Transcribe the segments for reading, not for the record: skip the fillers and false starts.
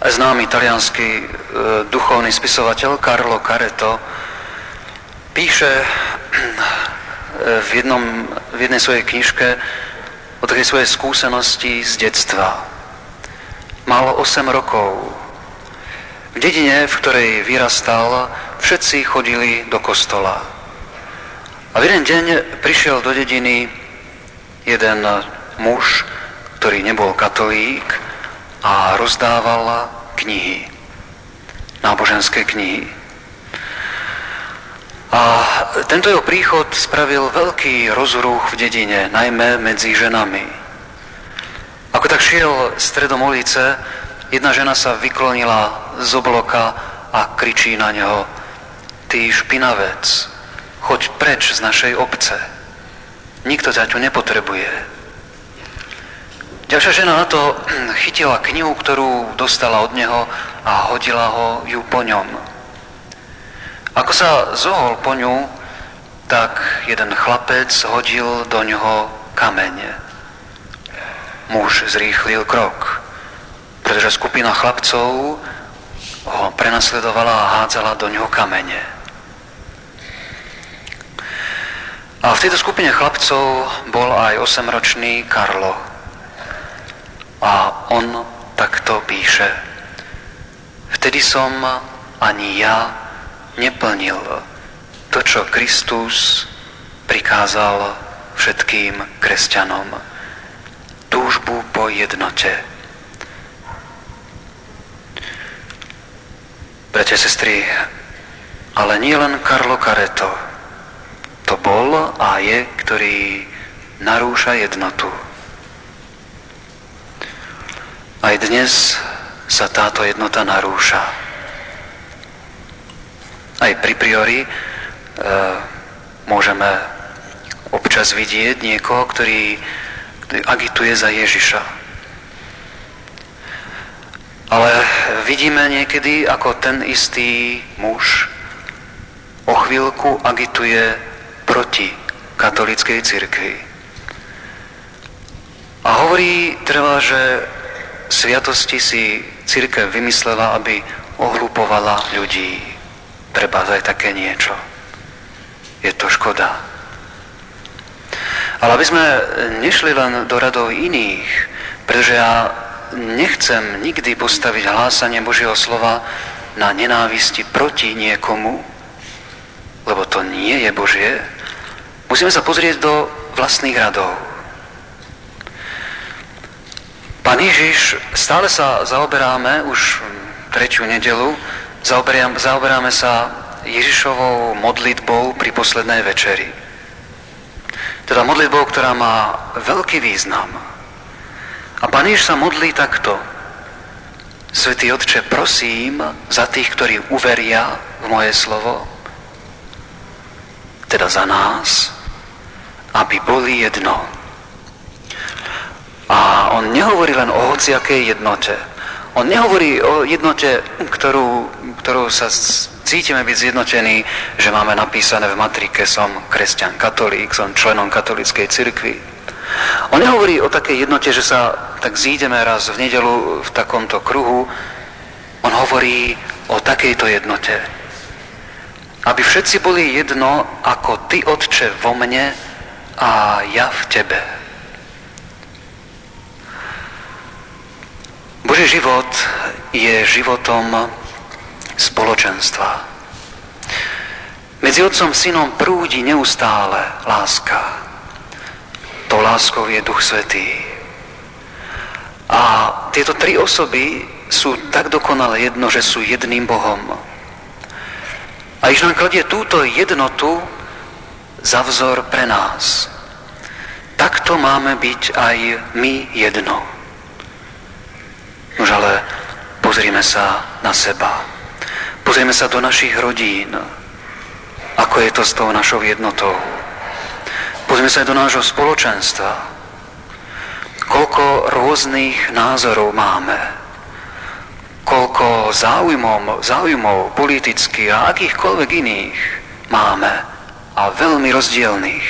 Známy taliansky duchovný spisovateľ Carlo Caretto píše v jednej svojej knižke o takej svojej skúsenosti z detstva. Mal 8 rokov. V dedine, v ktorej vyrastal, všetci chodili do kostola. A v jeden deň prišiel do dediny jeden muž, ktorý nebol katolík a rozdával knihy, náboženské knihy. A tento jeho príchod spravil veľký rozruch v dedine, najmä medzi ženami. Ako tak šiel stredom ulice, jedna žena sa vyklonila z obloka a kričí na neho: Ty špinavec, choď preč z našej obce. Nikto ťa tu nepotrebuje. Ďalšia žena na to chytila knihu, ktorú dostala od neho a hodila ju po ňom. Ako sa zohol po ňu, tak jeden chlapec hodil do ňoho kameň. Muž zrýchlil krok, pretože skupina chlapcov ho prenasledovala a hádzala do ňoho kamene. A v tejto skupine chlapcov bol aj 8-ročný Carlo. A on takto píše: Vtedy som ani ja neplnil to, čo Kristus prikázal všetkým kresťanom. Túžbu po jednote. Bratia, sestry, ale nie len Carlo Caretto to bol a je, ktorý narúša jednotu. Aj dnes sa táto jednota narúša. Aj pri priori môžeme občas vidieť niekoho, ktorý agituje za Ježiša. Ale vidíme niekedy, ako ten istý muž o chvíľku agituje proti katolíckej cirkvi. A hovorí treba, že sviatosti si cirkev vymyslela, aby ohlupovala ľudí. Treba aj také niečo. Je to škoda. Ale aby sme nešli len do radov iných, pretože ja nechcem nikdy postaviť hlásanie Božieho slova na nenávisti proti niekomu, lebo to nie je Božie, musíme sa pozrieť do vlastných radov. Pán Ježiš, stále sa zaoberáme, už 3. nedeľu, zaoberáme sa Ježišovou modlitbou pri poslednej večeri. Teda modlitbou, ktorá má veľký význam. A Pán Ježiš sa modlí takto: Svätý Otče, prosím za tých, ktorí uveria v moje slovo, teda za nás, aby boli jedno. A on nehovorí len o hociakej jednote. On nehovorí o jednote, ktorú sa cítime byť zjednotení, že máme napísané v matrike: som kresťan, katolík, som členom katolíckej cirkvi. On nehovorí o takej jednote, že sa tak zídeme raz v nedeľu v takomto kruhu. On hovorí o takejto jednote. Aby všetci boli jedno, ako Ty, Otče, vo mne a ja v Tebe. Boží život je životom spoločenstva. Medzi Otcom a Synom prúdi neustále láska. To láskou je Duch Svätý. A tieto tri osoby sú tak dokonale jedno, že sú jedným Bohom. A Ježiš nám kladie túto jednotu za vzor pre nás. Takto máme byť aj my jedno. Nož ale pozrime sa na seba. Pozrime sa do našich rodín. Ako je to s tou našou jednotou. Pozrime sa aj do nášho spoločenstva. Koľko rôznych názorov máme. Koľko záujmov politických a akýchkoľvek iných máme. A veľmi rozdielných.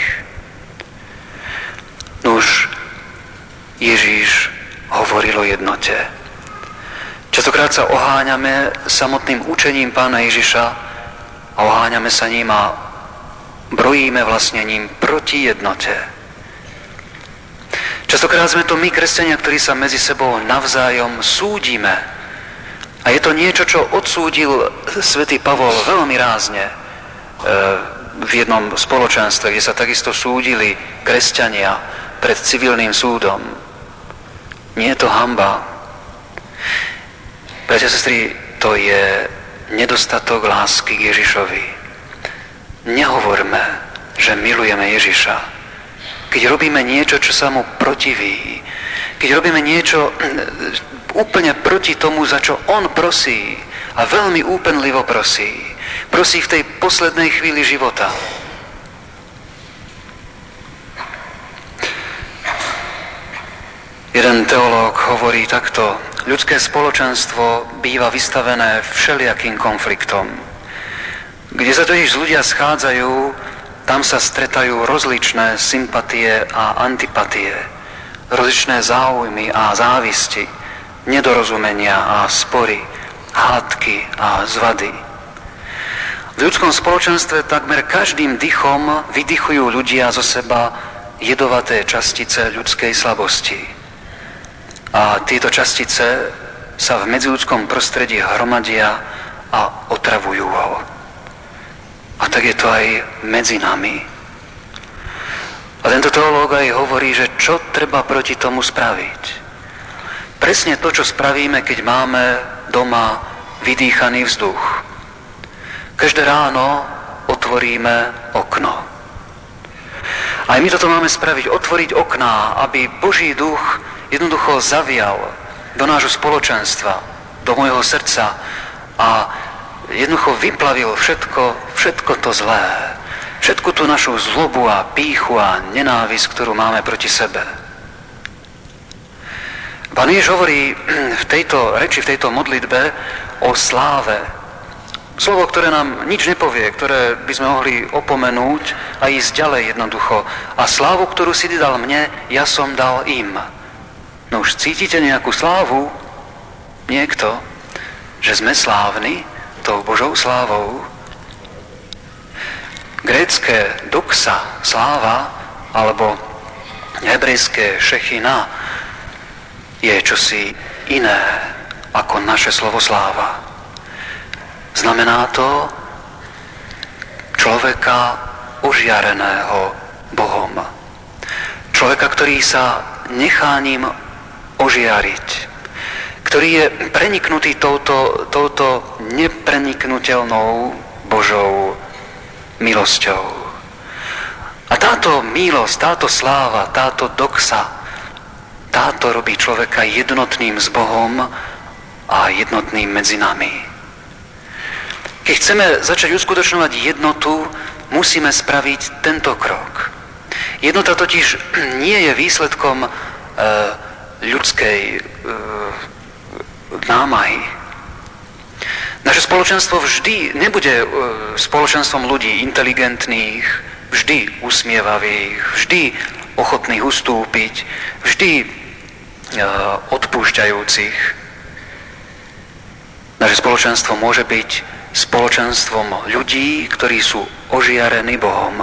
Nuž, Ježiš hovoril o jednote. Častokrát sa oháňame samotným učením Pána Ježiša a oháňame sa ním a brojíme vlastne ním proti jednote. Častokrát sme to my, kresťania, ktorí sa medzi sebou navzájom súdime. A je to niečo, čo odsúdil svätý Pavol veľmi rázne v jednom spoločenstve, kde sa takisto súdili kresťania pred civilným súdom. Nie je to hanba. Bratia a sestry, to je nedostatok lásky k Ježišovi. Nehovorme, že milujeme Ježiša, keď robíme niečo, čo sa mu protiví, keď robíme niečo úplne proti tomu, za čo on prosí a veľmi úpenlivo prosí v tej poslednej chvíli života. Jeden teológ hovorí takto: ľudské spoločenstvo býva vystavené všelijakým konfliktom. Kde sa totiž ľudia schádzajú, tam sa stretajú rozličné sympatie a antipatie, rozličné záujmy a závisti, nedorozumenia a spory, hádky a zvady. V ľudskom spoločenstve takmer každým dychom vydychujú ľudia zo seba jedovaté častice ľudskej slabosti. A tieto častice sa v medziľudskom prostredí hromadia a otravujú ho. A tak je to aj medzi nami. A tento teológ aj hovorí, že čo treba proti tomu spraviť. Presne to, čo spravíme, keď máme doma vydýchaný vzduch. Každé ráno otvoríme okno. Aj my toto máme spraviť, otvoriť okná, aby Boží duch jednoducho zavial do nášho spoločenstva, do môjho srdca a jednoducho vyplavil všetko to zlé, všetku tú našu zlobu a pýchu a nenávisť, ktorú máme proti sebe. Pán Ježiš hovorí v tejto reči, v tejto modlitbe o sláve. Slovo, ktoré nám nič nepovie, ktoré by sme mohli opomenúť a ísť ďalej jednoducho. A slávu, ktorú si ty dal mne, ja som dal im. No už cítite nejakú slávu? Niekto? Že sme slávni tou Božou slávou? Grécke doxa, sláva, alebo hebrejské šechina je čosi iné ako naše slovo sláva. Znamená to človeka ožiareného Bohom. Človeka, ktorý sa nechá ním ožiariť, ktorý je preniknutý touto nepreniknutelnou Božou milosťou. A táto milosť, táto sláva, táto doxa, táto robí človeka jednotným s Bohom a jednotným medzi nami. Keď chceme začať uskutočňovať jednotu, musíme spraviť tento krok. Jednota totiž nie je výsledkom ľudskej námahy. Naše spoločenstvo vždy nebude spoločenstvom ľudí inteligentných, vždy usmievavých, vždy ochotných ustúpiť, vždy odpúšťajúcich. Naše spoločenstvo môže byť spoločenstvom ľudí, ktorí sú ožiarení Bohom.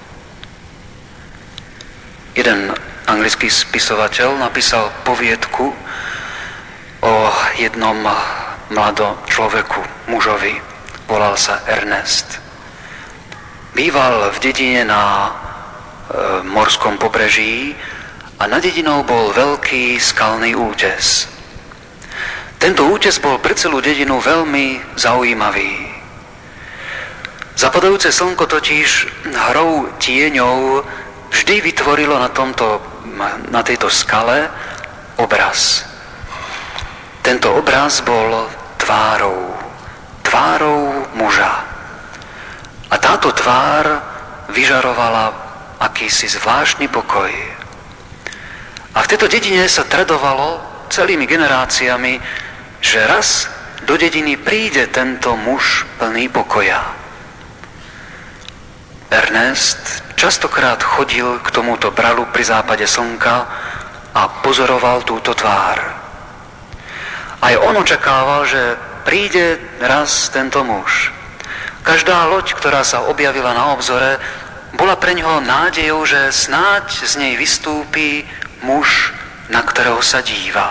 Jeden anglický spisovateľ napísal poviedku o jednom mladom človeku, mužovi. Volal sa Ernest. Býval v dedine na morskom pobreží a nad dedinou bol veľký skalný útes. Tento útes bol pre celú dedinu veľmi zaujímavý. Zapadajúce slnko totiž hrou tieňov vždy vytvorilo na tejto skale obraz. Tento obraz bol tvárou muža. A táto tvár vyžarovala akýsi zvláštny pokoj. A v tejto dedine sa tradovalo celými generáciami, že raz do dediny príde tento muž plný pokoja. Ernest častokrát chodil k tomuto bralu pri západe slnka a pozoroval túto tvár. A Aj on očakával, že príde raz tento muž. Každá loď, ktorá sa objavila na obzore, bola pre ňoho nádejou, že snáď z nej vystúpi muž, na ktorého sa díva.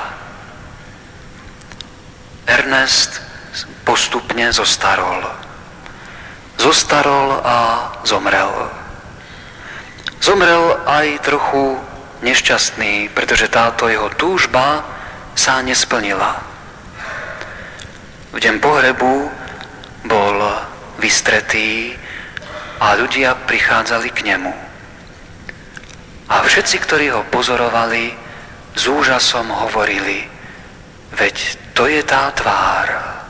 Ernest postupne zostarol. Zostarol a zomrel. Zomrel aj trochu nešťastný, pretože táto jeho túžba sa nesplnila. V deň pohrebu bol vystretý a ľudia prichádzali k nemu. A všetci, ktorí ho pozorovali, s úžasom hovorili: veď to je tá tvár.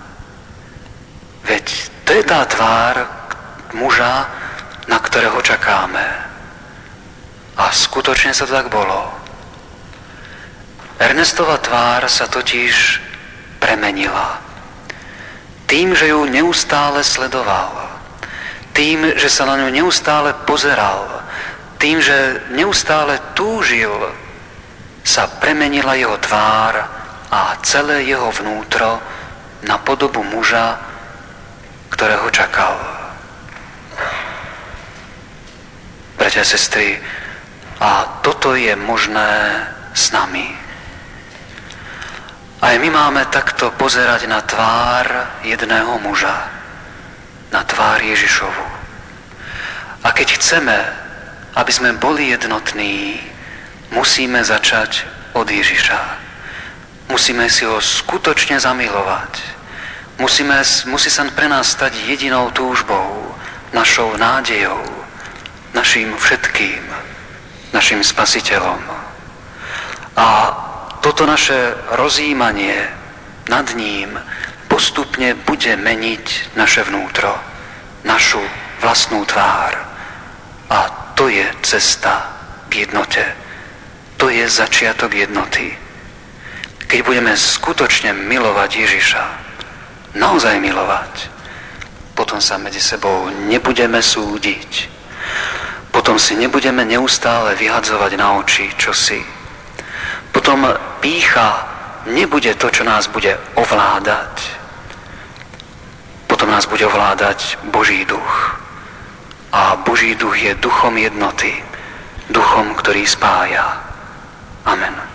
Veď to je tá tvár muža, na ktorého čakáme. A skutočne sa to tak bolo. Ernestova tvár sa totiž premenila. Tým, že ju neustále sledoval, tým, že sa na ňu neustále pozeral, tým, že neustále túžil, sa premenila jeho tvár a celé jeho vnútro na podobu muža, ktorého čakal. Bratia a sestry, a toto je možné s nami. Aj my máme takto pozerať na tvár jedného muža, na tvár Ježišovu. A keď chceme, aby sme boli jednotní, musíme začať od Ježiša. Musíme si ho skutočne zamilovať. Musí sa pre nás stať jedinou túžbou, našou nádejou, naším všetkým, našim spasiteľom. A toto naše rozjímanie nad ním postupne bude meniť naše vnútro, našu vlastnú tvár. A to je cesta k jednote. To je začiatok jednoty. Keď budeme skutočne milovať Ježiša, naozaj milovať, potom sa medzi sebou nebudeme súdiť. Potom si nebudeme neustále vyhadzovať na oči čosi. Potom pýcha nebude to, čo nás bude ovládať. Potom nás bude ovládať Boží duch. A Boží duch je duchom jednoty. Duchom, ktorý spája. Amen.